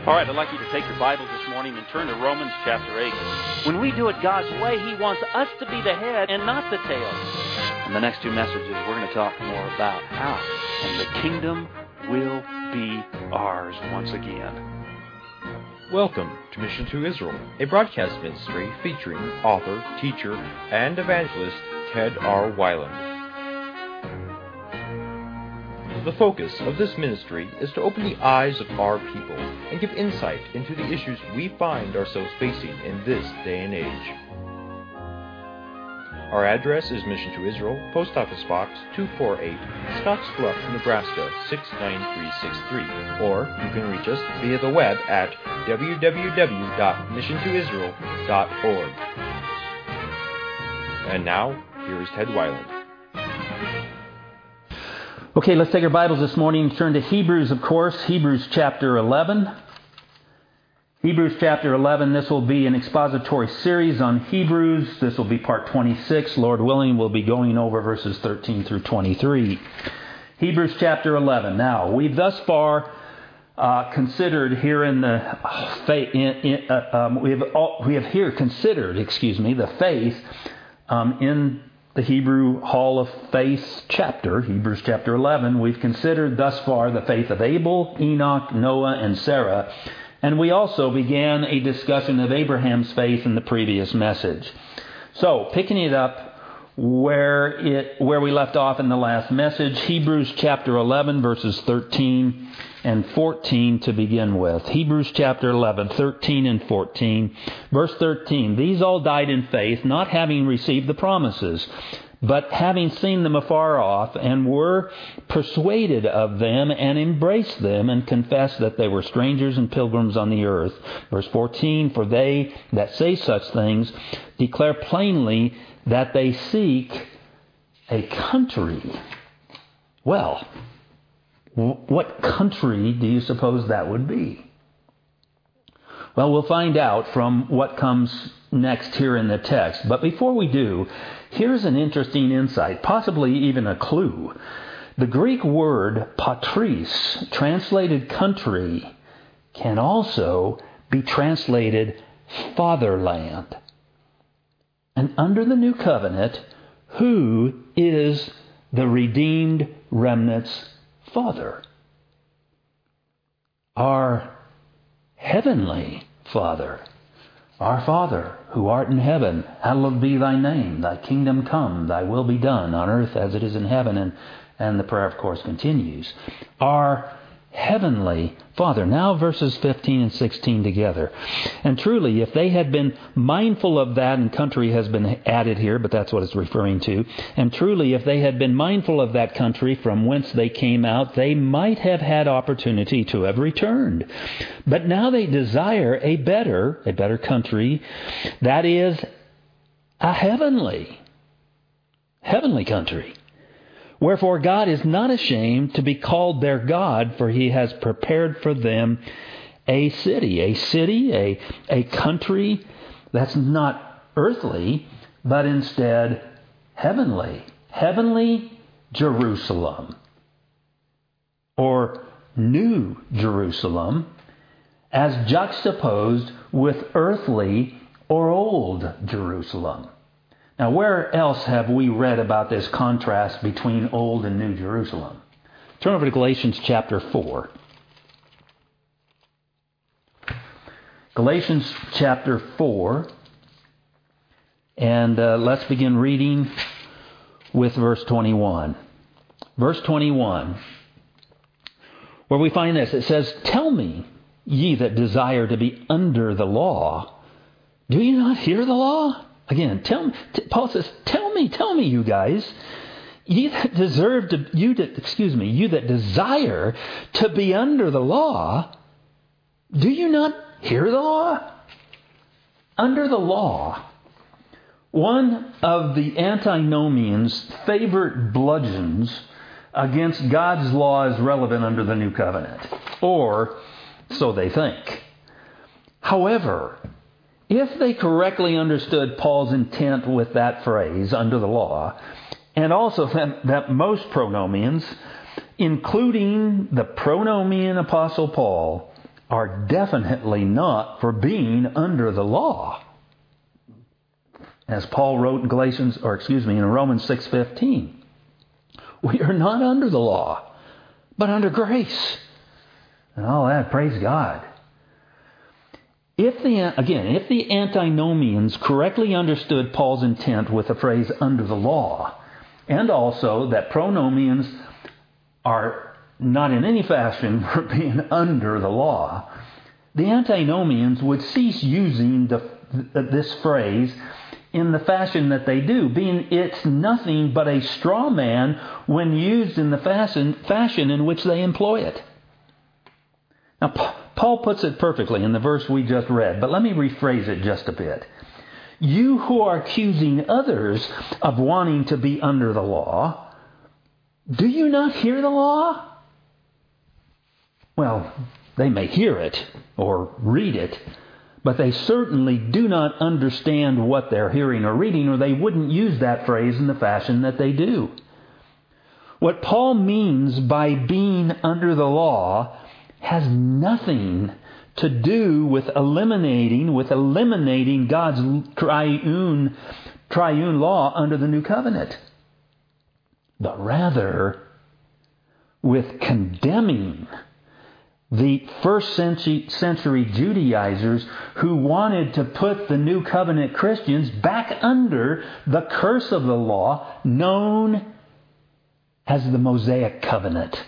All right, I'd like you to take your Bibles this morning and turn to Romans chapter 8. When we do it God's way, He wants us to be the head and not the tail. In the next two messages, we're going to talk more about how, and the kingdom will be ours once again. Welcome to Mission to Israel, a broadcast ministry featuring author, teacher, and evangelist Ted R. Weiland. The focus of this ministry is to open the eyes of our people and give insight into the issues we find ourselves facing in this day and age. Our address is Mission to Israel, Post Office Box 248, Scottsbluff, Nebraska 69363, or you can reach us via the web at www.missiontoisrael.org. And now, here is Ted Weiland. Okay, let's take our Bibles this morning and turn to Hebrews, of course. Hebrews chapter 11. Hebrews chapter 11, this will be an expository series on Hebrews. This will be part 26. Lord willing, we'll be going over verses 13 through 23. Hebrews chapter 11. Now, we've thus far considered here in the we have here considered, the faith in the Hebrew Hall of Faith chapter, Hebrews chapter 11. We've considered thus far the faith of Abel, Enoch, Noah, and Sarah. And we also began a discussion of Abraham's faith in the previous message. So, picking it up where we left off in the last message, Hebrews chapter 11, verses 13 and 14 to begin with. Hebrews chapter 11, 13 and 14. Verse 13, these all died in faith, not having received the promises, but having seen them afar off, and were persuaded of them, and embraced them, and confessed that they were strangers and pilgrims on the earth. Verse 14, for they that say such things declare plainly that they seek a country. Well, what country do you suppose that would be? Well, we'll find out from what comes next here in the text. But before we do, here's an interesting insight, possibly even a clue. The Greek word patris, translated country, can also be translated fatherland. And under the new covenant, who is the redeemed remnant's Father? Our heavenly Father. Our Father, who art in heaven, hallowed be thy name. Thy kingdom come, thy will be done on earth as it is in heaven. And the prayer, of course, continues. Our heavenly Father. Now verses 15 and 16 together. And truly, if they had been mindful of that, and country has been added here, but that's what it's referring to. And truly, if they had been mindful of that country from whence they came out, they might have had opportunity to have returned. But now they desire a better country, that is, a heavenly country. Wherefore God is not ashamed to be called their God, for He has prepared for them a city, a country that's not earthly, but instead heavenly. Heavenly Jerusalem, or New Jerusalem, as juxtaposed with earthly or Old Jerusalem. Now, where else have we read about this contrast between Old and New Jerusalem? Turn over to Galatians chapter 4. Galatians chapter 4. And let's begin reading with verse 21. Verse 21, where we find this. It says, tell me, ye that desire to be under the law, do you not hear the law? Again, Paul says, tell me, you guys, you that desire to be under the law, do you not hear the law? Under the law, one of the antinomians' favorite bludgeons against God's law is relevant under the new covenant, or so they think. However, if they correctly understood Paul's intent with that phrase, under the law, and also that most pronomians, including the pronomian Apostle Paul, are definitely not for being under the law. As Paul wrote in in Romans 6:15, we are not under the law, but under grace. And all that, praise God. If the antinomians correctly understood Paul's intent with the phrase under the law, and also that pronomians are not in any fashion for being under the law, the antinomians would cease using this phrase in the fashion that they do, being it's nothing but a straw man when used in the fashion in which they employ it. Now, Paul puts it perfectly in the verse we just read, but let me rephrase it just a bit. You who are accusing others of wanting to be under the law, do you not hear the law? Well, they may hear it or read it, but they certainly do not understand what they're hearing or reading, or they wouldn't use that phrase in the fashion that they do. What Paul means by being under the law has nothing to do with eliminating God's triune law under the new covenant, but rather with condemning the first century Judaizers who wanted to put the new covenant Christians back under the curse of the law known as the Mosaic covenant.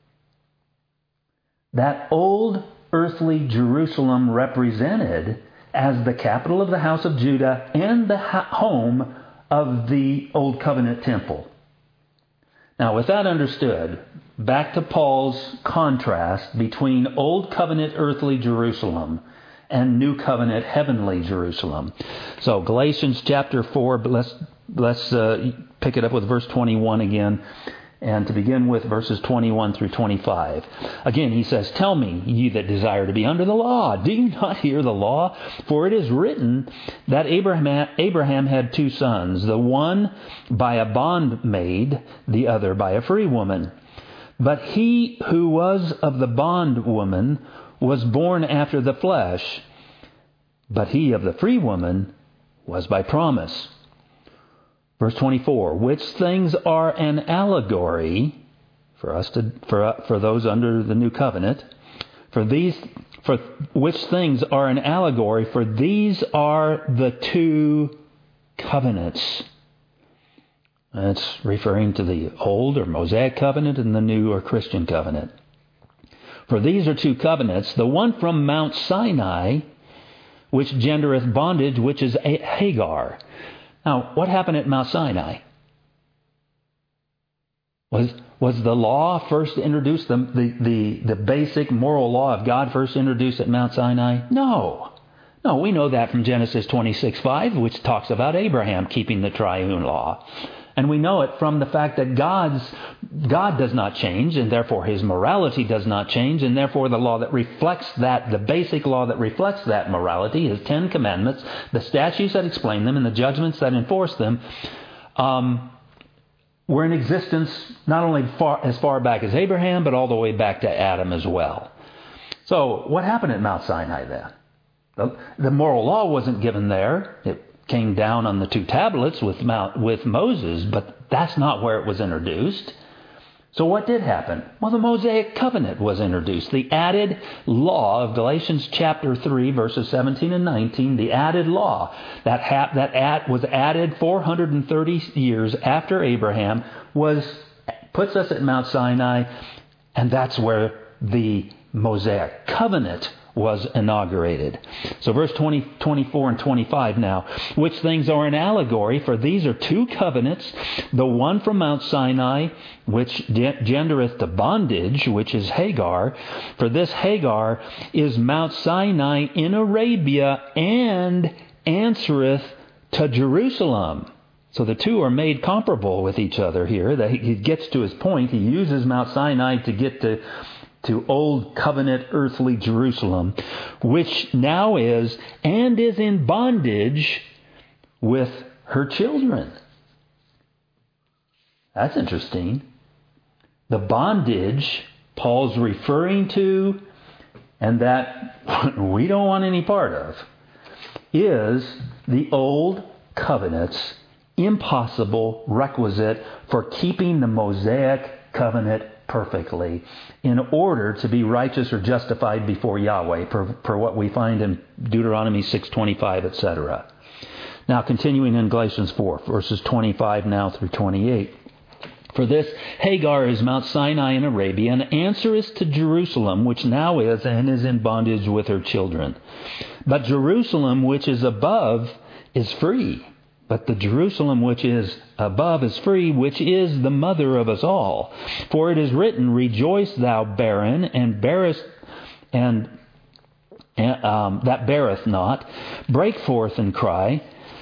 That old earthly Jerusalem represented as the capital of the house of Judah and the home of the old covenant temple. Now, with that understood, back to Paul's contrast between Old Covenant earthly Jerusalem and New Covenant heavenly Jerusalem. So, Galatians chapter 4, let's pick it up with verse 21 again. And to begin with verses 21 through 25. Again, he says, Tell me, ye that desire to be under the law, do you not hear the law? For it is written that Abraham had two sons, the one by a bondmaid, the other by a free woman. But he who was of the bondwoman was born after the flesh, but he of the free woman was by promise. Verse 24, which things are an allegory for those under the new covenant. For which things are an allegory, for these are the two covenants. That's referring to the old or Mosaic covenant and the new or Christian covenant. For these are two covenants, the one from Mount Sinai, which gendereth bondage, which is Hagar. Now, what happened at Mount Sinai? Was the law first introduced, the basic moral law of God first introduced at Mount Sinai? No. No, we know that from Genesis 26:5, which talks about Abraham keeping the triune law. And we know it from the fact that God does not change, and therefore His morality does not change, and therefore the law that reflects that, the basic law that reflects that morality, His 10 Commandments, the statutes that explain them, and the judgments that enforce them, were in existence not only as far back as Abraham, but all the way back to Adam as well. So what happened at Mount Sinai then? The moral law wasn't given there. It came down on the two tablets with Moses, but that's not where it was introduced. So what did happen? Well, the Mosaic covenant was introduced. The added law of Galatians chapter 3, verses 17 and 19, the added law that was added 430 years after Abraham puts us at Mount Sinai, and that's where the Mosaic covenant was inaugurated. So verse 24 and 25 now. Which things are an allegory, for these are two covenants, the one from Mount Sinai, which gendereth to bondage, which is Hagar. For this Hagar is Mount Sinai in Arabia, and answereth to Jerusalem. So the two are made comparable with each other here. That he gets to his point. He uses Mount Sinai to get to Old Covenant earthly Jerusalem, which now is and is in bondage with her children. That's interesting. The bondage Paul's referring to and that we don't want any part of, is the old covenant's impossible requisite for keeping the Mosaic covenant perfectly in order to be righteous or justified before Yahweh, per what we find in Deuteronomy 6:25, etc. Now, continuing in Galatians 4, verses 25 now through 28. For this, Hagar is Mount Sinai in Arabia, and answereth to Jerusalem, which now is and is in bondage with her children. But Jerusalem, which is above, is free. But the Jerusalem which is above is free, which is the mother of us all. For it is written, Rejoice, thou barren, and bearest, and that beareth not. Break forth and cry.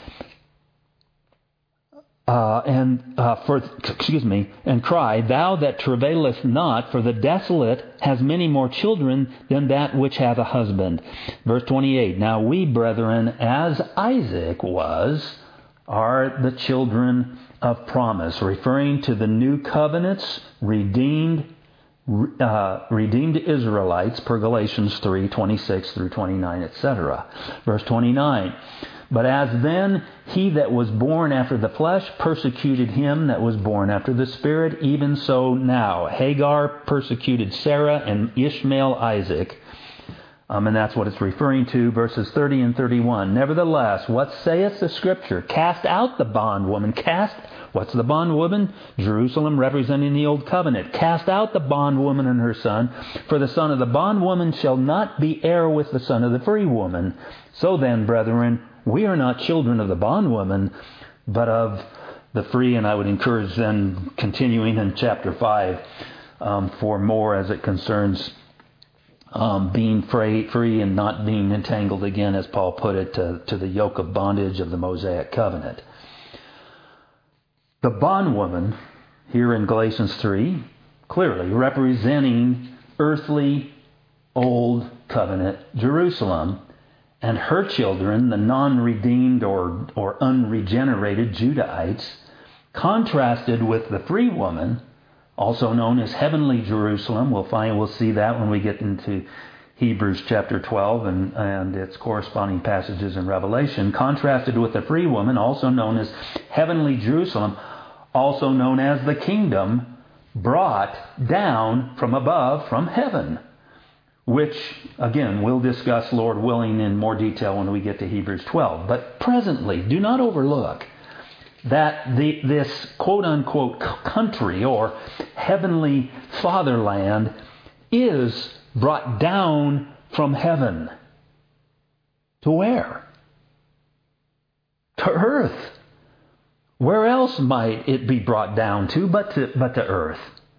And cry, thou that travaileth not, for the desolate has many more children than that which hath a husband. Verse 28, Now we, brethren, as Isaac was, are the children of promise, referring to the new covenants, redeemed Israelites, per Galatians 3:26 through 29, etc. Verse 29, But as then he that was born after the flesh persecuted him that was born after the Spirit, even so now Hagar persecuted Sarah and Ishmael Isaac. And that's what it's referring to, verses 30 and 31. Nevertheless, what saith the Scripture? Cast out the bondwoman. What's the bondwoman? Jerusalem, representing the old covenant. Cast out the bondwoman and her son, for the son of the bondwoman shall not be heir with the son of the free woman. So then, brethren, we are not children of the bondwoman, but of the free. And I would encourage then, continuing in chapter 5, for more as it concerns being free and not being entangled again, as Paul put it, to the yoke of bondage of the Mosaic covenant. The bondwoman, here in Galatians 3, clearly representing earthly old covenant Jerusalem, and her children, the non-redeemed or unregenerated Judahites, contrasted with the free woman, also known as heavenly Jerusalem. We'll see that when we get into Hebrews chapter 12 and its corresponding passages in Revelation. Contrasted with the free woman, also known as heavenly Jerusalem, also known as the kingdom brought down from above, from heaven. Which, again, we'll discuss, Lord willing, in more detail when we get to Hebrews 12. But presently, do not overlook that this quote-unquote country or heavenly fatherland is brought down from heaven. To where? To earth. Where else might it be brought down to but to earth?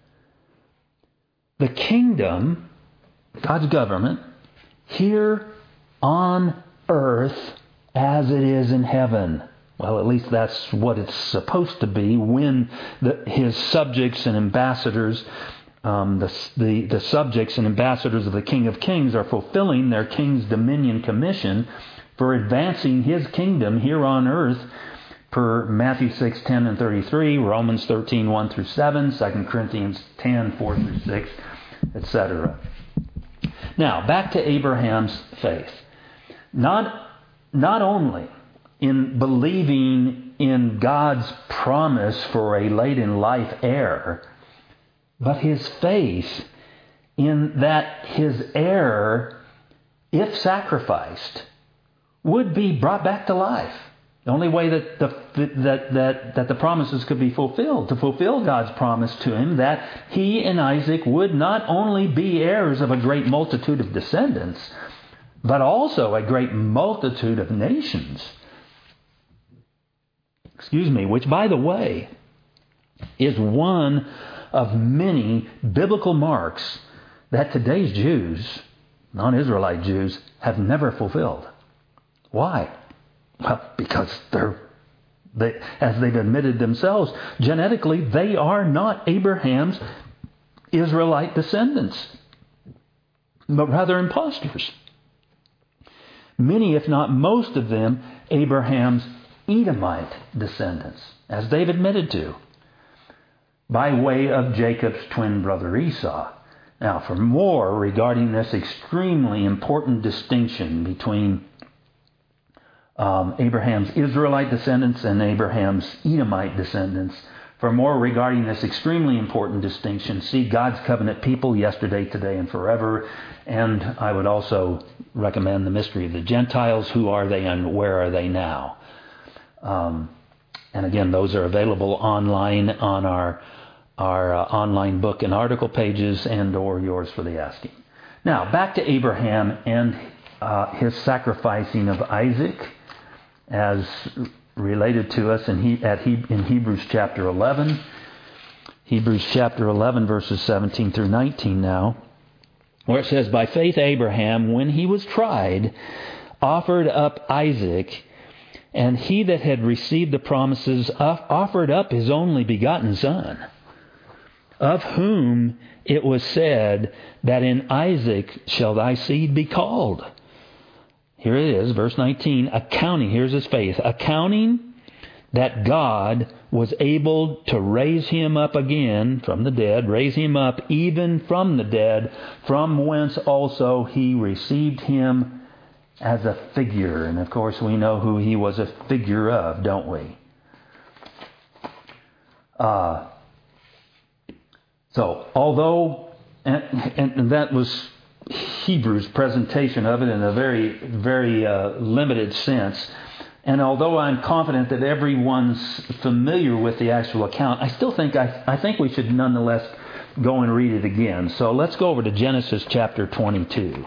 The kingdom, God's government, here on earth as it is in heaven. Well, at least that's what it's supposed to be when his subjects and ambassadors, the subjects and ambassadors of the King of Kings are fulfilling their King's Dominion commission for advancing his kingdom here on earth, per Matthew 6:10 and 33, Romans 13:1 through 7, 2 Corinthians 10:4 through 6, etc. Now, back to Abraham's faith. Not only in believing in God's promise for a late-in-life heir, but his faith in that his heir, if sacrificed, would be brought back to life. The only way that the promises could be fulfilled, to fulfill God's promise to him that he and Isaac would not only be heirs of a great multitude of descendants, but also a great multitude of nations. Which, by the way, is one of many biblical marks that today's Jews, non-Israelite Jews, have never fulfilled. Why? Well, because as they've admitted themselves, genetically they are not Abraham's Israelite descendants, but rather impostors. Many, if not most of them, Abraham's Edomite descendants, as they've admitted to, by way of Jacob's twin brother Esau. Now, for more regarding this extremely important distinction between Abraham's Israelite descendants and Abraham's Edomite descendants, for more regarding this extremely important distinction, see God's Covenant People, Yesterday, Today, and Forever. And I would also recommend The Mystery of the Gentiles, Who Are They and Where Are They Now? And again, those are available online on our online book and article pages and or yours for the asking. Now, back to Abraham and his sacrificing of Isaac as related to us in Hebrews chapter 11. Hebrews chapter 11, verses 17 through 19 now, where it says, "By faith Abraham, when he was tried, offered up Isaac, and he that had received the promises offered up his only begotten son, of whom it was said that in Isaac shall thy seed be called." Here it is, verse 19, accounting, here's his faith, accounting that God was able to raise him up again from the dead, raise him up even from the dead, from whence also he received him as a figure. And of course we know who he was a figure of, don't we? So, although, and that was Hebrews' presentation of it in a very, very limited sense, and although I'm confident that everyone's familiar with the actual account, I still think I think we should nonetheless go and read it again. So let's go over to Genesis chapter 22.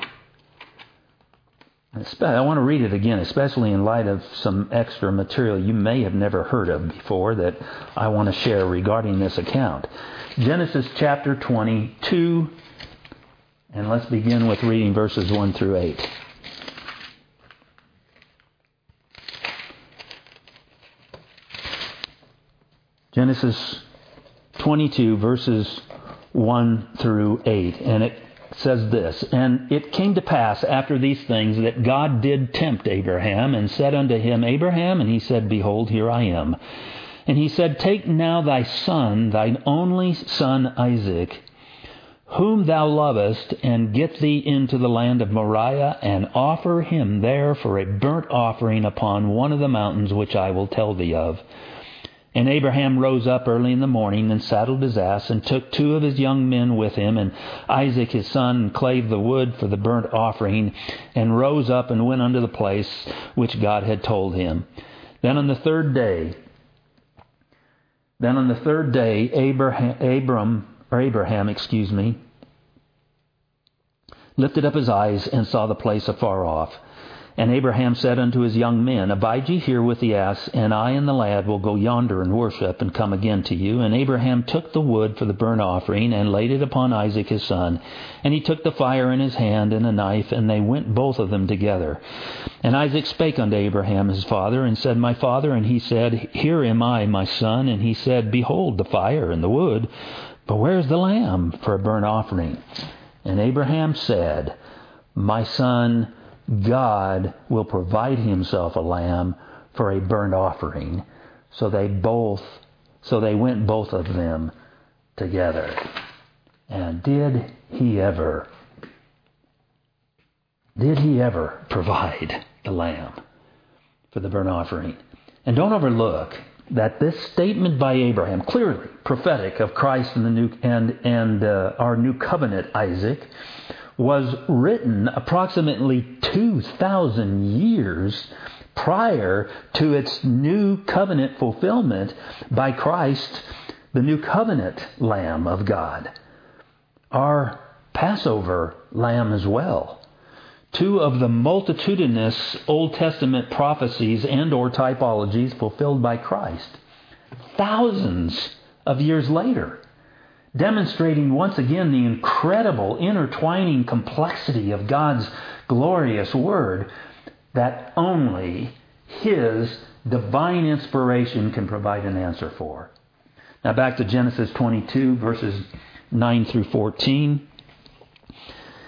I want to read it again, especially in light of some extra material you may have never heard of before that I want to share regarding this account. Genesis chapter 22, and let's begin with reading verses 1 through 8. Genesis 22, verses 1 through 8, and it says this, "And it came to pass after these things that God did tempt Abraham, and said unto him, Abraham, and he said, Behold, here I am. And he said, Take now thy son, thine only son Isaac, whom thou lovest, and get thee into the land of Moriah, and offer him there for a burnt offering upon one of the mountains which I will tell thee of. And Abraham rose up early in the morning, and saddled his ass, and took 2 of his young men with him, and Isaac his son, and clave the wood for the burnt offering, and rose up and went unto the place which God had told him. Then on the third day, Abraham, lifted up his eyes and saw the place afar off. And Abraham said unto his young men, Abide ye here with the ass, and I and the lad will go yonder and worship, and come again to you. And Abraham took the wood for the burnt offering, and laid it upon Isaac his son. And he took the fire in his hand, and a knife, and they went both of them together. And Isaac spake unto Abraham his father, and said, My father. And he said, Here am I, my son. And he said, Behold the fire and the wood, but where is the lamb for a burnt offering? And Abraham said, My son, God will provide himself a lamb for a burnt offering. So they went both of them together. And did he ever provide the lamb for the burnt offering? And don't overlook that this statement by Abraham, clearly prophetic of Christ and the new and our new covenant Isaac, was written approximately 2,000 years prior to its new covenant fulfillment by Christ, the new covenant Lamb of God. Our Passover Lamb as well. 2 of the multitudinous Old Testament prophecies and or typologies fulfilled by Christ. Thousands of years later. Demonstrating once again the incredible intertwining complexity of God's glorious Word that only His divine inspiration can provide an answer for. Now back to Genesis 22, verses 9 through 14.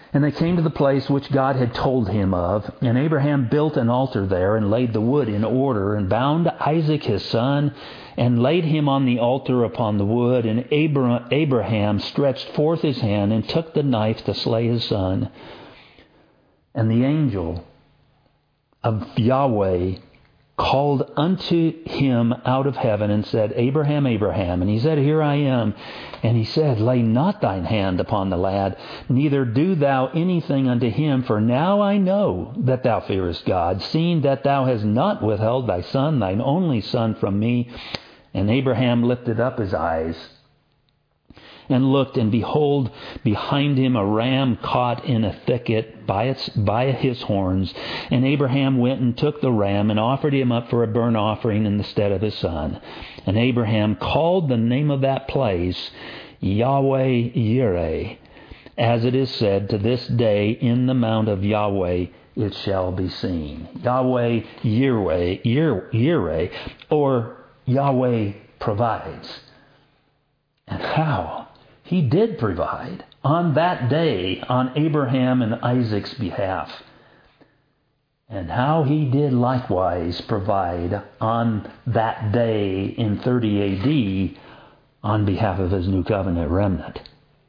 And they came to the place which God had told him of. And Abraham built an altar there and laid the wood in order and bound Isaac his son and laid him on the altar upon the wood. And Abraham stretched forth his hand and took the knife to slay his son. And the angel of Yahweh called unto him out of heaven and said, Abraham, Abraham. And he said, Here I am. And he said, Lay not thine hand upon the lad, neither do thou anything unto him, for now I know that thou fearest God, seeing that thou hast not withheld thy son, thine only son, from me. And Abraham lifted up his eyes and looked, and behold, behind him a ram caught in a thicket by his horns. And Abraham went and took the ram and offered him up for a burnt offering in the stead of his son. And Abraham called the name of that place Yahweh Yireh, as it is said, to this day, in the mount of Yahweh it shall be seen. Yahweh Yireh, or Yahweh provides. And how? He did provide on that day on Abraham and Isaac's behalf. And how he did likewise provide on that day in 30 AD on behalf of his new covenant remnant.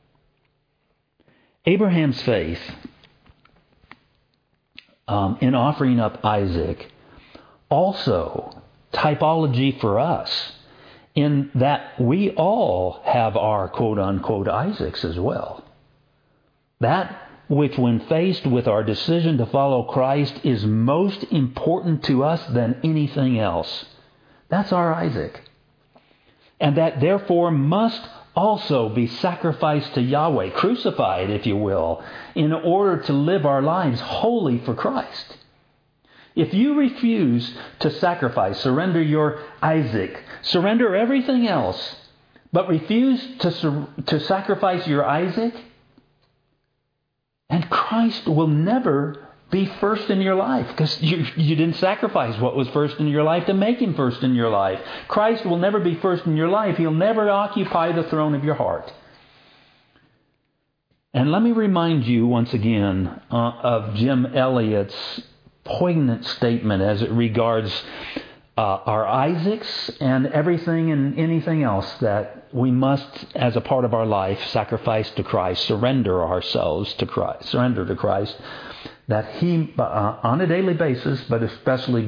Abraham's faith in offering up Isaac, also typology for us, in that we all have our quote-unquote Isaacs as well. That which, when faced with our decision to follow Christ, is most important to us than anything else. That's our Isaac. And that therefore must also be sacrificed to Yahweh, crucified, if you will, in order to live our lives wholly for Christ. If you refuse to sacrifice, surrender your Isaac, surrender everything else, but refuse to sacrifice your Isaac, and Christ will never be first in your life, because you didn't sacrifice what was first in your life to make Him first in your life. Christ will never be first in your life. He'll never occupy the throne of your heart. And let me remind you once again of Jim Elliot's poignant statement as it regards our Isaacs and everything and anything else that we must, as a part of our life, sacrifice to Christ, surrender ourselves to Christ, surrender to Christ, that He, on a daily basis, but especially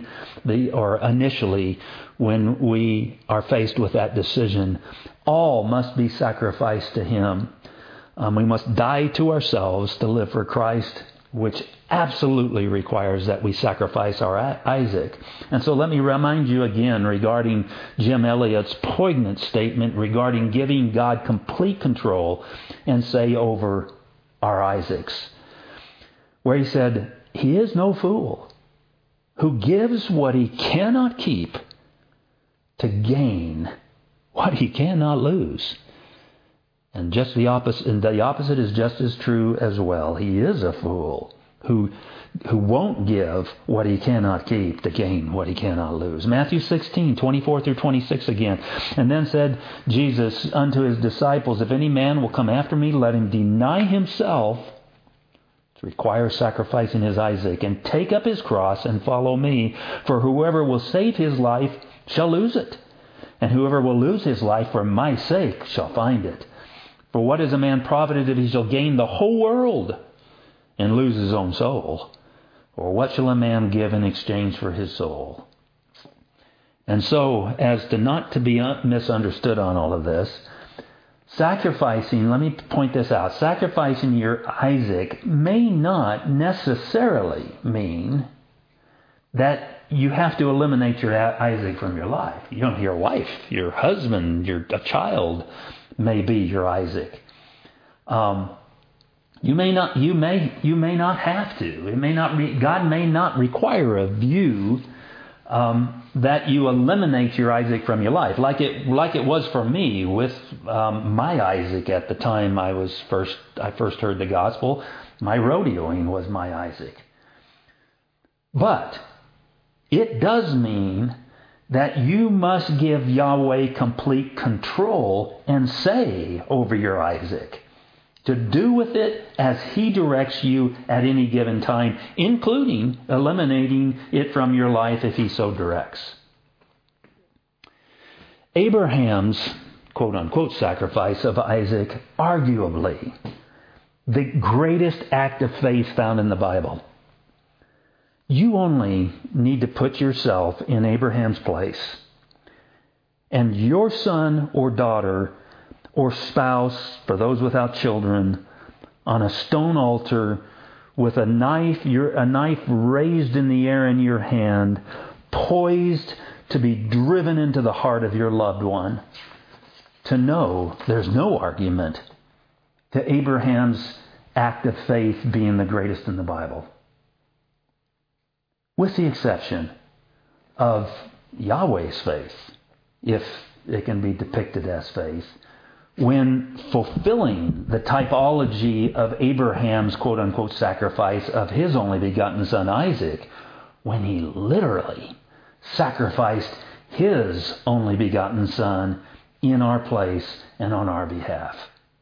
initially when we are faced with that decision, all must be sacrificed to Him. We must die to ourselves to live for Christ, which absolutely requires that we sacrifice our Isaac. And so let me remind you again regarding Jim Elliot's poignant statement regarding giving God complete control and say over our Isaacs, where he said, He is no fool who gives what he cannot keep to gain what he cannot lose. And just the opposite is just as true as well. He is a fool who won't give what he cannot keep to gain what he cannot lose. Matthew 16:24-26 again. And then said Jesus unto His disciples, If any man will come after me, let him deny himself, which requires sacrificing his Isaac, and take up his cross and follow me. For whoever will save his life shall lose it, and whoever will lose his life for my sake shall find it. For what is a man profited if he shall gain the whole world and lose his own soul? Or what shall a man give in exchange for his soul? And so, as to not to be misunderstood on all of this, sacrificing, let me point this out, sacrificing your Isaac may not necessarily mean that you have to eliminate your Isaac from your life. Your wife, your husband, a child may be your Isaac. You may not have to. It may not. God may not require of you that you eliminate your Isaac from your life, like it was for me with my Isaac at the time I first heard the gospel. My rodeoing was my Isaac. But it does mean that you must give Yahweh complete control and say over your Isaac. to do with it as He directs you at any given time, including eliminating it from your life if He so directs. Abraham's quote-unquote sacrifice of Isaac, arguably the greatest act of faith found in the Bible. You only need to put yourself in Abraham's place, and your son or daughter or spouse, for those without children, on a stone altar with a knife raised in the air in your hand, poised to be driven into the heart of your loved one, to know there's no argument to Abraham's act of faith being the greatest in the Bible. With the exception of Yahweh's faith, if it can be depicted as faith, when fulfilling the typology of Abraham's quote-unquote sacrifice of his only begotten son Isaac, when he literally sacrificed his only begotten son in our place and on our behalf.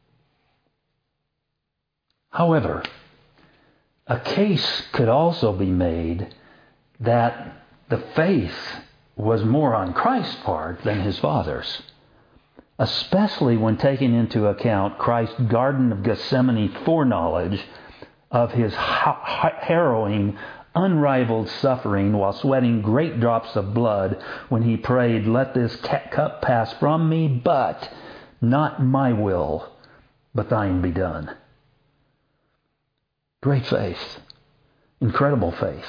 However, a case could also be made that the faith was more on Christ's part than his father's, especially when taking into account Christ's Garden of Gethsemane foreknowledge of his harrowing, unrivaled suffering while sweating great drops of blood when he prayed, "Let this cup pass from me, but not my will, but thine be done." Great faith. Incredible faith.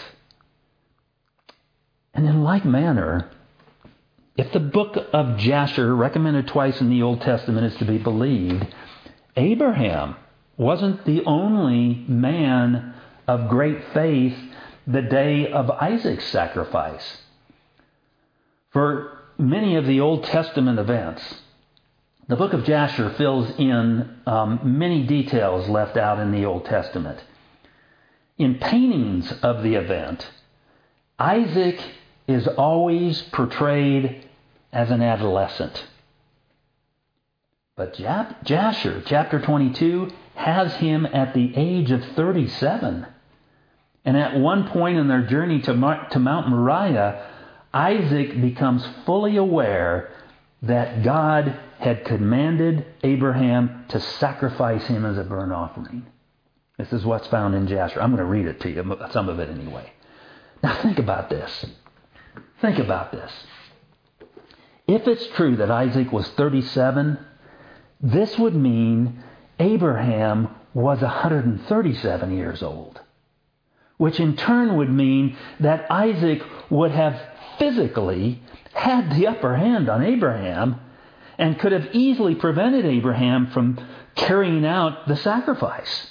And in like manner, if the book of Jasher, recommended twice in the Old Testament, is to be believed, Abraham wasn't the only man of great faith the day of Isaac's sacrifice. For many of the Old Testament events, the book of Jasher fills in many details left out in the Old Testament. In paintings of the event, Isaac is always portrayed as an adolescent. But Jasher, chapter 22, has him at the age of 37. And at one point in their journey to Mount Moriah, Isaac becomes fully aware that God had commanded Abraham to sacrifice him as a burnt offering. This is what's found in Jasher. I'm going to read it to you, some of it anyway. Now think about this. Think about this. If it's true that Isaac was 37, this would mean Abraham was 137 years old, which in turn would mean that Isaac would have physically had the upper hand on Abraham and could have easily prevented Abraham from carrying out the sacrifice.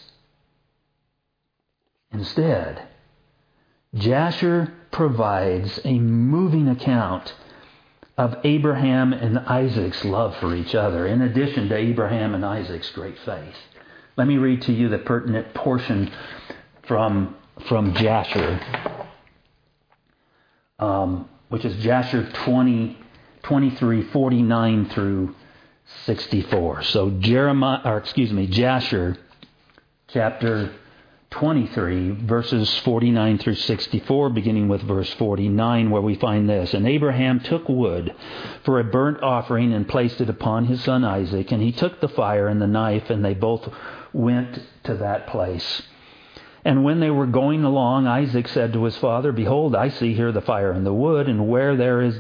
Instead, Jasher provides a moving account of Abraham and Isaac's love for each other, in addition to Abraham and Isaac's great faith. Let me read to you the pertinent portion from Jasher, which is Jasher 23, 49 through 64. So Jasher chapter 23, verses 49 through 64, beginning with verse 49, where we find this. "And Abraham took wood for a burnt offering and placed it upon his son Isaac. And he took the fire and the knife, and they both went to that place. And when they were going along, Isaac said to his father, 'Behold, I see here the fire and the wood, and where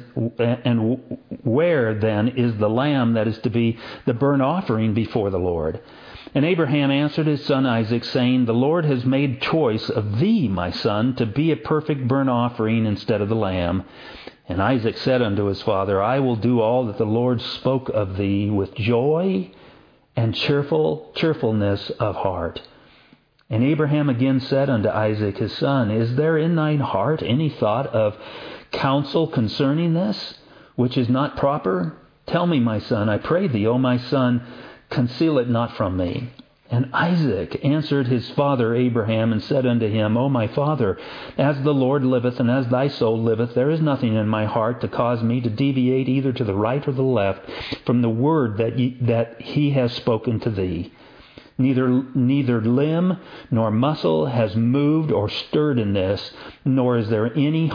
then is the lamb that is to be the burnt offering before the Lord?' And Abraham answered his son Isaac, saying, 'The Lord has made choice of thee, my son, to be a perfect burnt offering instead of the lamb.' And Isaac said unto his father, 'I will do all that the Lord spoke of thee with joy and cheerfulness of heart.' And Abraham again said unto Isaac his son, 'Is there in thine heart any thought of counsel concerning this, which is not proper? Tell me, my son, I pray thee, O my son, conceal it not from me.' And Isaac answered his father Abraham and said unto him, O my father, as the Lord liveth and as thy soul liveth, there is nothing in my heart to cause me to deviate either to the right or the left from the word that he has spoken to thee. Neither limb nor muscle has moved or stirred in this, nor is there in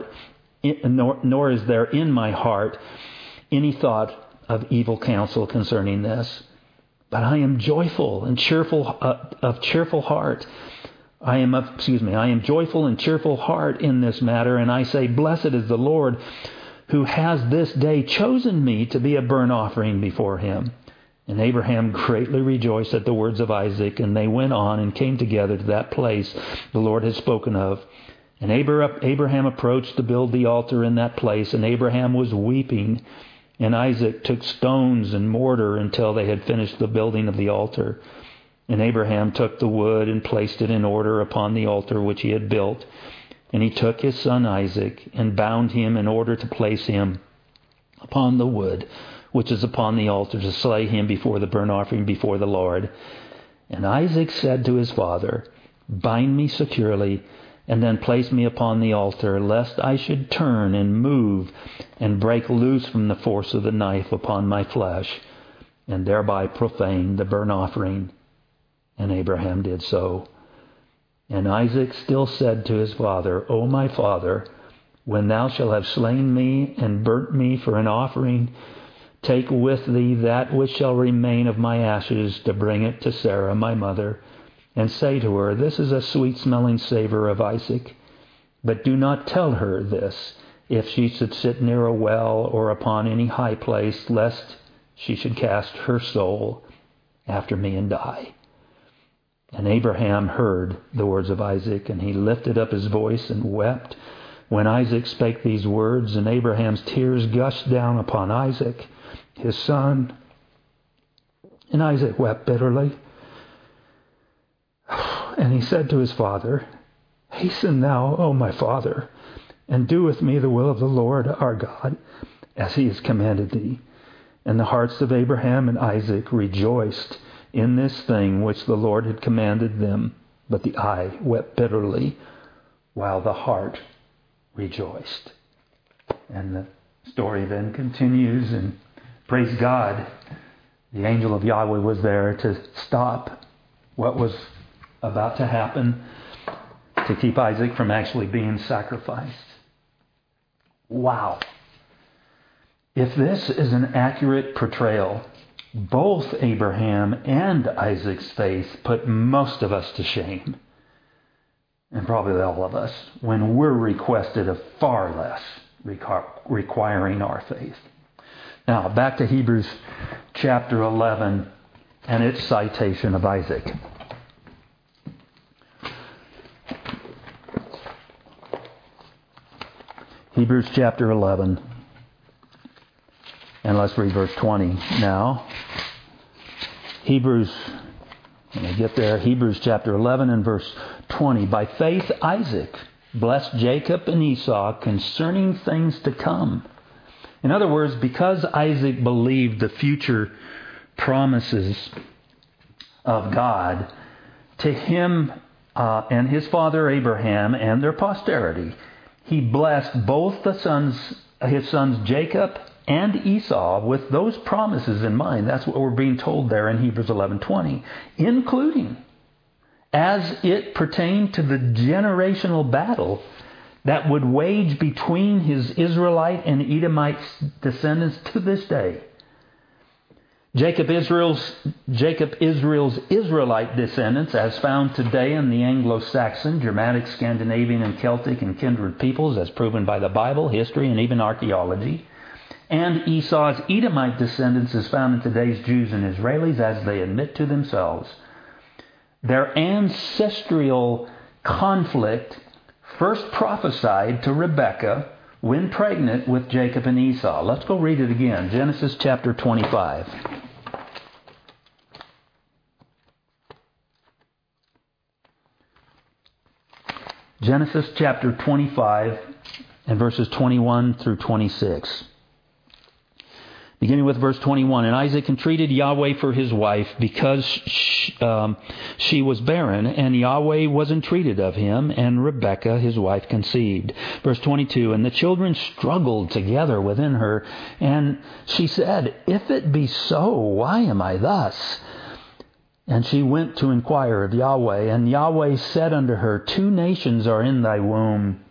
my heart any thought of evil counsel concerning this. But I am joyful and of cheerful heart. I am joyful and cheerful heart in this matter, and I say, blessed is the Lord, who has this day chosen me to be a burnt offering before him. And Abraham greatly rejoiced at the words of Isaac, and they went on and came together to that place the Lord had spoken of. And Abraham approached to build the altar in that place, and Abraham was weeping. And Isaac took stones and mortar until they had finished the building of the altar. And Abraham took the wood and placed it in order upon the altar which he had built. And he took his son Isaac and bound him in order to place him upon the wood which is upon the altar, to slay him before the burnt offering before the Lord. And Isaac said to his father, bind me securely, and then place me upon the altar, lest I should turn and move and break loose from the force of the knife upon my flesh, and thereby profane the burnt offering. And Abraham did so. And Isaac still said to his father, O my father, when thou shalt have slain me and burnt me for an offering, take with thee that which shall remain of my ashes, to bring it to Sarah my mother, and say to her, this is a sweet-smelling savor of Isaac. But do not tell her this, if she should sit near a well or upon any high place, lest she should cast her soul after me and die. And Abraham heard the words of Isaac, and he lifted up his voice and wept. When Isaac spake these words, and Abraham's tears gushed down upon Isaac, his son, and Isaac wept bitterly. And he said to his father, hasten thou, O my father, and do with me the will of the Lord our God, as he has commanded thee. And the hearts of Abraham and Isaac rejoiced in this thing which the Lord had commanded them, but the eye wept bitterly, while the heart rejoiced. And the story then continues, and praise God, the angel of Yahweh was there to stop what was about to happen, to keep Isaac from actually being sacrificed. Wow. If this is an accurate portrayal, both Abraham and Isaac's faith put most of us to shame, and probably all of us, when we're requested of far less requiring our faith. Now, back to Hebrews chapter 11 and its citation of Isaac. Hebrews chapter 11. And let's read verse 20 now. Hebrews chapter 11 and verse 20. By faith Isaac blessed Jacob and Esau concerning things to come. In other words, because Isaac believed the future promises of God, to him and his father Abraham and their posterity, he blessed both his sons Jacob and Esau with those promises in mind. That's what we're being told there in Hebrews 11:20, including as it pertained to the generational battle that would wage between his Israelite and Edomite descendants to this day. Jacob Israel's Israelite descendants, as found today in the Anglo-Saxon, Germanic, Scandinavian, and Celtic and kindred peoples, as proven by the Bible, history, and even archaeology. And Esau's Edomite descendants, as found in today's Jews and Israelis, as they admit to themselves. Their ancestral conflict first prophesied to Rebekah when pregnant with Jacob and Esau. Let's go read it again. Genesis chapter 25. Genesis chapter 25 and verses 21 through 26. Beginning with verse 21, and Isaac entreated Yahweh for his wife because she was barren, and Yahweh was entreated of him, and Rebekah his wife conceived. Verse 22, and the children struggled together within her, and she said, if it be so, why am I thus? And she went to inquire of Yahweh, and Yahweh said unto her, 2 nations are in thy womb.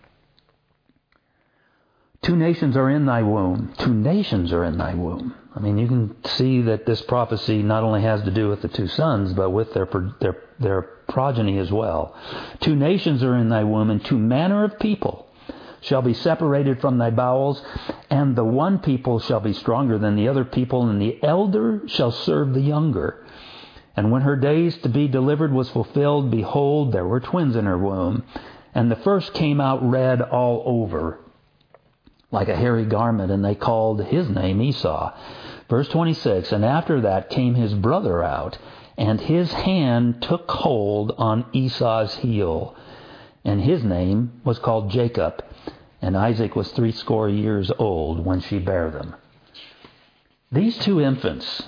2 nations are in thy womb. 2 nations are in thy womb. I mean, you can see that this prophecy not only has to do with the 2 sons, but with their progeny as well. 2 nations are in thy womb, and 2 manner of people shall be separated from thy bowels, and the one people shall be stronger than the other people, and the elder shall serve the younger. And when her days to be delivered was fulfilled, behold, there were twins in her womb. And the first came out red all over, like a hairy garment, and they called his name Esau. Verse 26, and after that came his brother out, and his hand took hold on Esau's heel. And his name was called Jacob. And Isaac was 80 years old when she bare them. These 2 infants,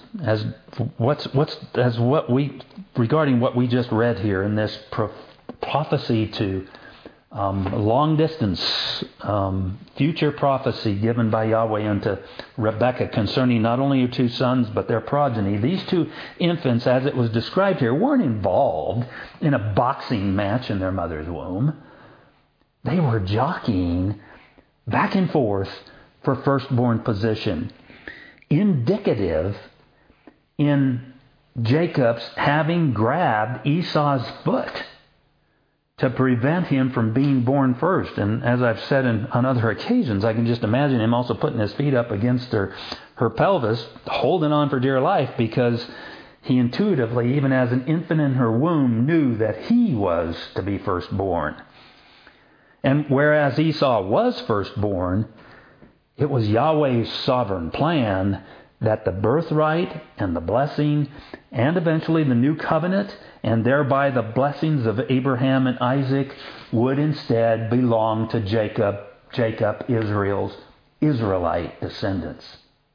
regarding what we just read here in this prophecy to long distance future prophecy given by Yahweh unto Rebekah concerning not only her 2 sons but their progeny. These 2 infants, as it was described here, weren't involved in a boxing match in their mother's womb. They were jockeying back and forth for firstborn position, indicative in Jacob's having grabbed Esau's foot to prevent him from being born first. And as I've said on other occasions, I can just imagine him also putting his feet up against her pelvis, holding on for dear life, because he intuitively, even as an infant in her womb, knew that he was to be firstborn. And whereas Esau was firstborn, it was Yahweh's sovereign plan that the birthright and the blessing and eventually the new covenant and thereby the blessings of Abraham and Isaac would instead belong to Jacob, Israel's Israelite descendants.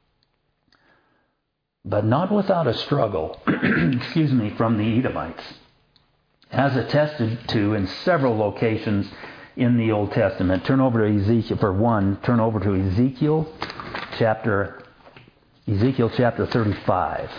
But not without a struggle, from the Edomites, as attested to in several locations in the Old Testament. Turn over to Ezekiel chapter 35.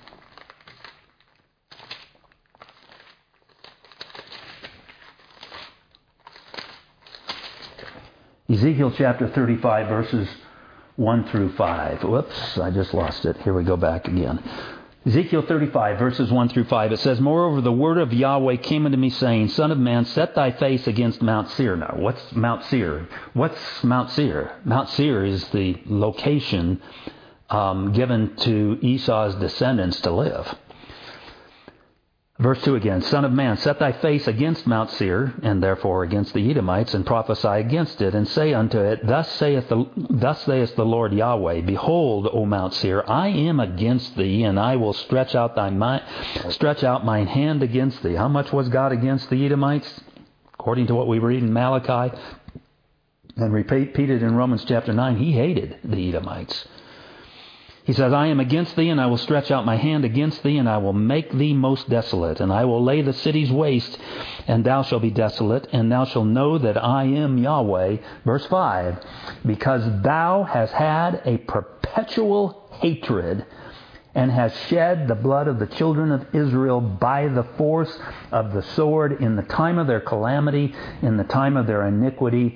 Ezekiel chapter 35, verses 1 through 5. Whoops, I just lost it. Here we go back again. Ezekiel 35, verses 1 through 5, it says, Moreover, the word of Yahweh came unto me, saying, Son of man, set thy face against Mount Seir. Now, what's Mount Seir? What's Mount Seir? Mount Seir is the location given to Esau's descendants to live. Verse 2 again, Son of man, set thy face against Mount Seir, and therefore against the Edomites, and prophesy against it, and say unto it, Thus saith the Lord Yahweh, Behold, O Mount Seir, I am against thee, and I will stretch out mine hand against thee. How much was God against the Edomites? According to what we read in Malachi, and repeated in Romans chapter 9, he hated the Edomites. He says, I am against thee, and I will stretch out my hand against thee, and I will make thee most desolate. And I will lay the cities waste, and thou shalt be desolate, and thou shalt know that I am Yahweh. Verse 5, because thou hast had a perpetual hatred, and hast shed the blood of the children of Israel by the force of the sword in the time of their calamity, in the time of their iniquity,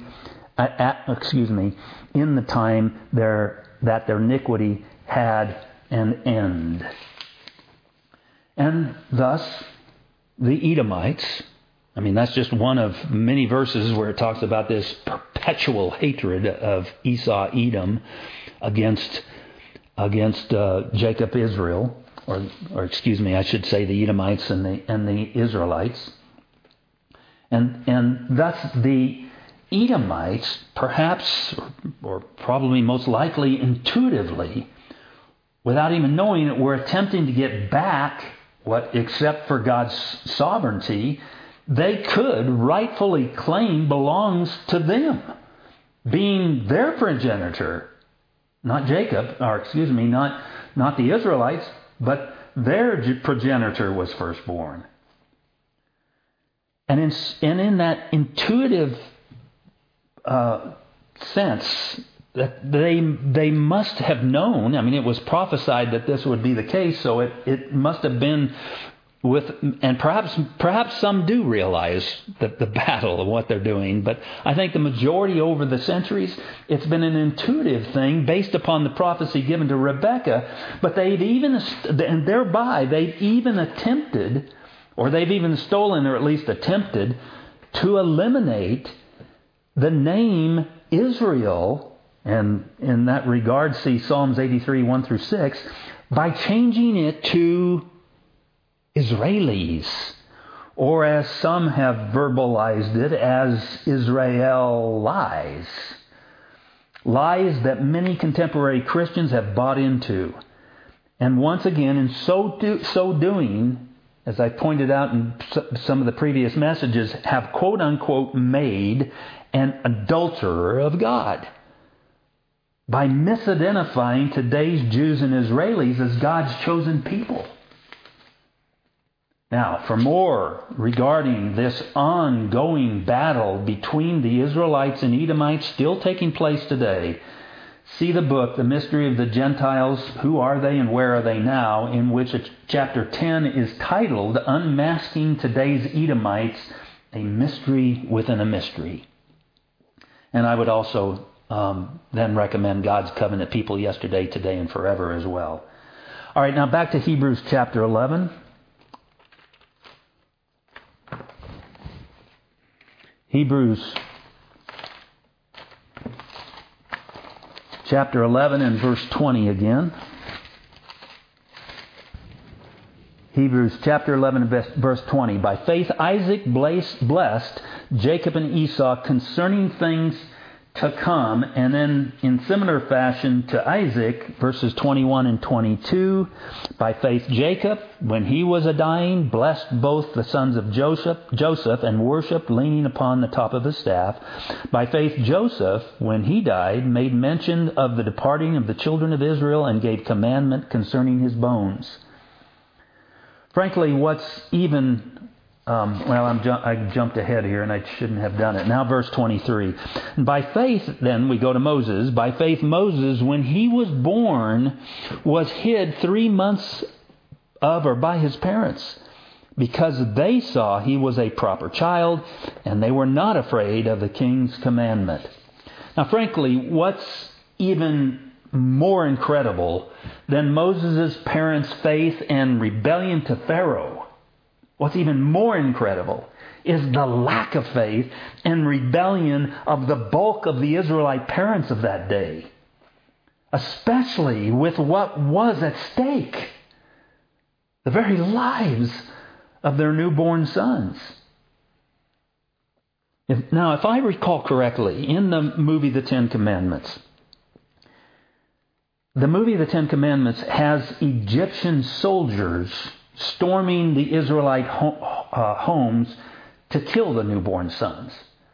in the time that their iniquity had an end. And thus, the Edomites, that's just one of many verses where it talks about this perpetual hatred of Esau, Edom, against Jacob, Israel, I should say the Edomites and the Israelites. And thus the Edomites, perhaps, or probably most likely intuitively, without even knowing it, were attempting to get back what, except for God's sovereignty, they could rightfully claim belongs to them, being their progenitor, not Jacob, not the Israelites, but their progenitor was firstborn. And in that intuitive sense, that they must have known. It was prophesied that this would be the case, so it must have been and perhaps some do realize the battle of what they're doing, but I think the majority over the centuries, it's been an intuitive thing based upon the prophecy given to Rebekah, but they've even attempted, or they've even stolen, or at least attempted, to eliminate the name Israel, and in that regard, see Psalms 83, 1 through 6, by changing it to Israelis, or as some have verbalized it, as Israel lies. Lies that many contemporary Christians have bought into. And once again, in so doing, as I pointed out in some of the previous messages, have quote-unquote made an adulterer of God by misidentifying today's Jews and Israelis as God's chosen people. Now, for more regarding this ongoing battle between the Israelites and Edomites still taking place today, see the book, The Mystery of the Gentiles, Who Are They and Where Are They Now?, in which chapter 10 is titled, Unmasking Today's Edomites, a Mystery Within a Mystery. And I would also then recommend God's Covenant People Yesterday, Today, and Forever as well. All right, now back to Hebrews chapter 11. Hebrews chapter 11 and verse 20 again. Hebrews chapter 11 verse 20. By faith Isaac blessed Jacob and Esau concerning things to come, and then in similar fashion to Isaac, verses 21 and 22. By faith Jacob, when he was a-dying, blessed both the sons of Joseph and worshipped, leaning upon the top of his staff. By faith Joseph, when he died, made mention of the departing of the children of Israel and gave commandment concerning his bones. Frankly, what's even... I jumped ahead here and I shouldn't have done it. Now verse 23. By faith, then, we go to Moses. By faith Moses, when he was born, was hid 3 months by his parents, because they saw he was a proper child, and they were not afraid of the king's commandment. Now frankly, what's even more incredible than Moses' parents' faith and rebellion to Pharaoh, what's even more incredible is the lack of faith and rebellion of the bulk of the Israelite parents of that day, especially with what was at stake, the very lives of their newborn sons. Now, if I recall correctly, in the movie The Ten Commandments, the movie The Ten Commandments has Egyptian soldiers storming the Israelite homes to kill the newborn sons.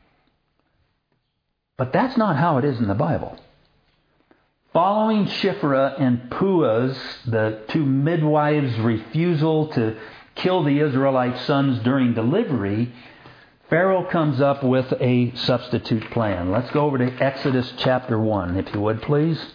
But that's not how it is in the Bible. Following Shiphrah and Puah's, the two midwives' refusal to kill the Israelite sons during delivery, Pharaoh comes up with a substitute plan. Let's go over to Exodus chapter 1, if you would, please.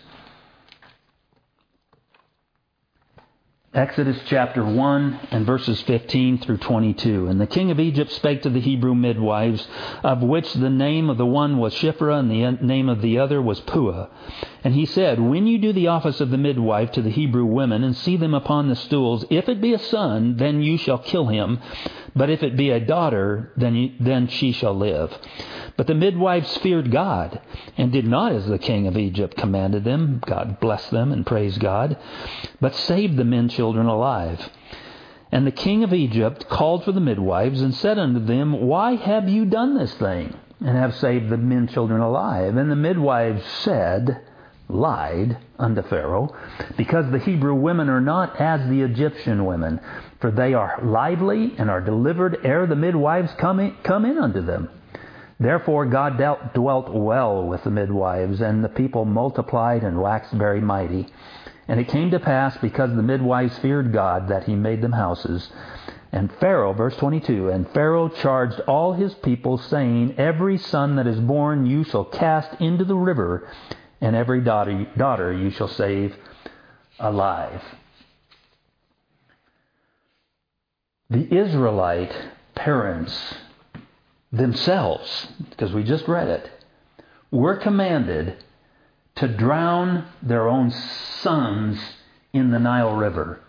Exodus chapter 1 and verses 15 through 22. And the king of Egypt spake to the Hebrew midwives, of which the name of the one was Shiphrah and the name of the other was Puah. And he said, When you do the office of the midwife to the Hebrew women, and see them upon the stools, if it be a son, then you shall kill him. But if it be a daughter, then she shall live. But the midwives feared God, and did not as the king of Egypt commanded them. God bless them and praise God. But saved the men children alive. And the king of Egypt called for the midwives, and said unto them, Why have you done this thing, and have saved the men children alive? And the midwives lied unto Pharaoh, because the Hebrew women are not as the Egyptian women, for they are lively and are delivered ere the midwives come in unto them. Therefore God dwelt well with the midwives, and the people multiplied and waxed very mighty. And it came to pass, because the midwives feared God, that he made them houses. And Pharaoh, verse 22, and Pharaoh charged all his people, saying, Every son that is born you shall cast into the river, and every daughter you shall save alive. The Israelite parents themselves, because we just read it, were commanded to drown their own sons in the Nile River.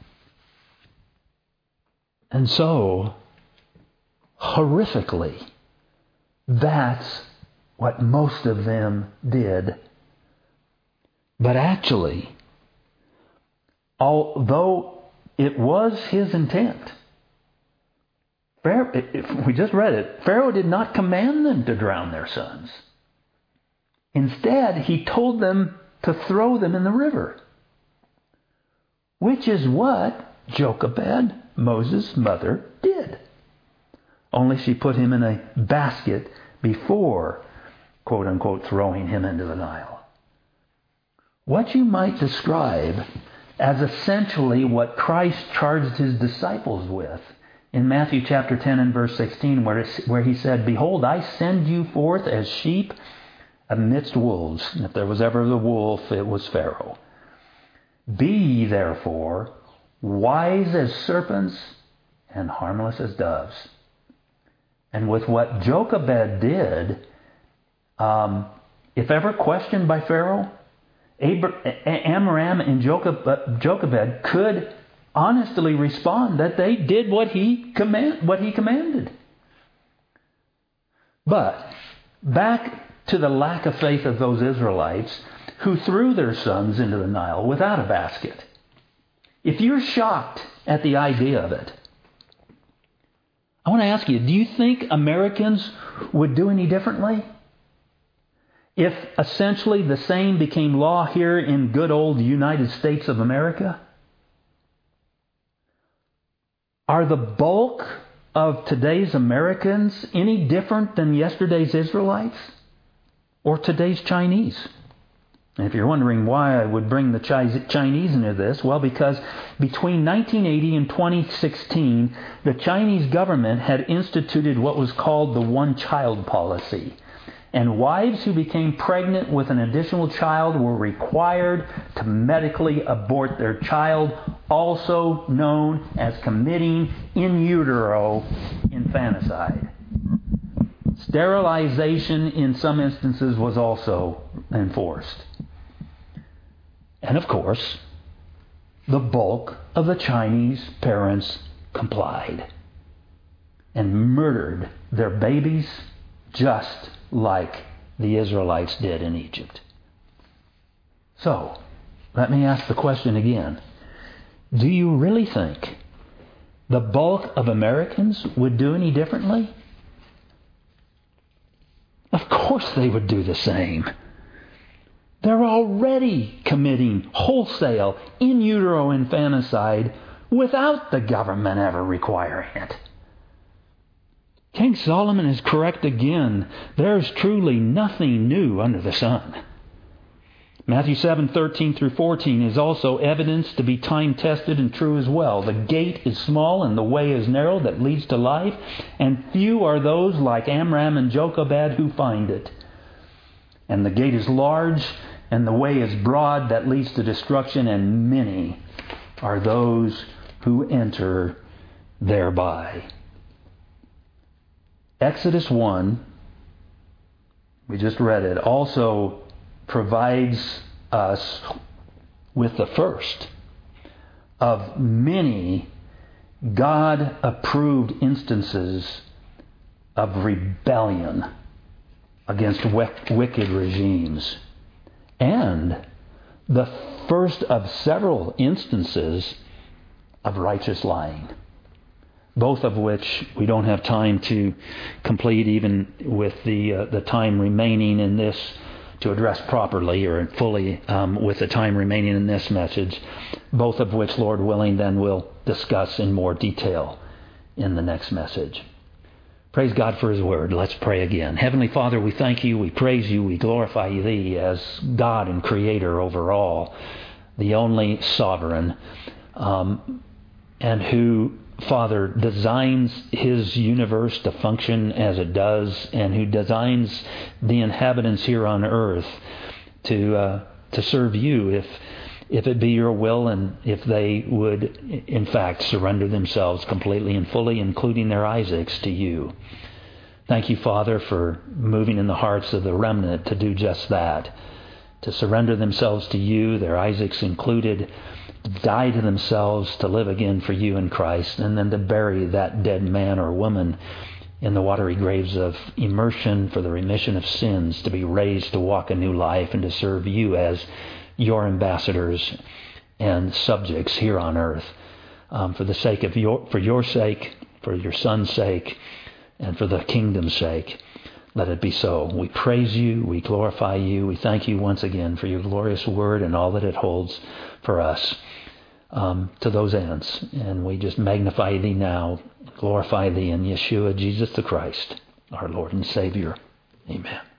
And so, horrifically, that's what most of them did. But actually, although it was his intent, if we just read it, Pharaoh did not command them to drown their sons. Instead, he told them to throw them in the river, which is what Jochebed, Moses' mother, did. Only she put him in a basket before, quote unquote, throwing him into the Nile. What you might describe as essentially what Christ charged his disciples with in Matthew chapter 10 and verse 16, where he said, "Behold, I send you forth as sheep amidst wolves." And if there was ever the wolf, it was Pharaoh. "Be ye therefore wise as serpents and harmless as doves." And with what Jochebed did, if ever questioned by Pharaoh, Amram and Jochebed could honestly respond that they did what he commanded. But back to the lack of faith of those Israelites who threw their sons into the Nile without a basket. If you're shocked at the idea of it, I want to ask you, do you think Americans would do any differently? If essentially the same became law here in good old United States of America? Are the bulk of today's Americans any different than yesterday's Israelites or today's Chinese? And if you're wondering why I would bring the Chinese into this, well, because between 1980 and 2016, the Chinese government had instituted what was called the one-child policy. And wives who became pregnant with an additional child were required to medically abort their child, also known as committing in utero infanticide. Sterilization in some instances was also enforced. And of course, the bulk of the Chinese parents complied and murdered their babies just like the Israelites did in Egypt. So, let me ask the question again. Do you really think the bulk of Americans would do any differently? Of course they would do the same. They're already committing wholesale in utero infanticide without the government ever requiring it. King Solomon is correct again. There's truly nothing new under the sun. Matthew 7:13 through 14 is also evidence to be time-tested and true as well. The gate is small and the way is narrow that leads to life, and few are those like Amram and Jochebed who find it. And the gate is large and the way is broad that leads to destruction, and many are those who enter thereby. Exodus 1, we just read it, also provides us with the first of many God-approved instances of rebellion against wicked regimes, and the first of several instances of righteous lying, both of which we don't have time to complete, even with the time remaining in this to address properly or fully with the time remaining in this message, both of which, Lord willing, then we'll discuss in more detail in the next message. Praise God for His Word. Let's pray again. Heavenly Father, we thank You, we praise You, we glorify Thee as God and Creator over all, the only sovereign, and who, Father, designs His universe to function as it does, and who designs the inhabitants here on earth to serve You. if it be your will, and if they would, in fact, surrender themselves completely and fully, including their Isaacs, to you. Thank you, Father, for moving in the hearts of the remnant to do just that, to surrender themselves to you, their Isaacs included, die to themselves to live again for you in Christ, and then to bury that dead man or woman in the watery graves of immersion for the remission of sins, to be raised to walk a new life and to serve you as your ambassadors and subjects here on earth, for the sake of your sake, for your Son's sake, and for the kingdom's sake. Let it be so. We praise you, we glorify you, we thank you once again for your glorious word and all that it holds for us to those ends. And we just magnify thee now, glorify thee in Yeshua, Jesus the Christ, our Lord and Savior. Amen.